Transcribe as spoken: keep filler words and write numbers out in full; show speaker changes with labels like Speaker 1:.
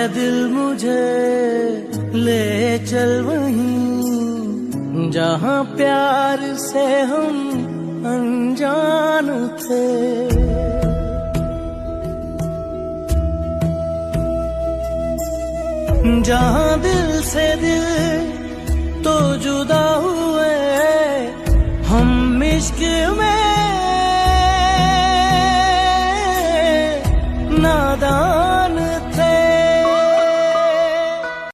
Speaker 1: दिल मुझे ले चल वहीं जहाँ प्यार से हम अनजान थे। जहाँ दिल से दिल तो जुदा हुए हम इश्क में नादान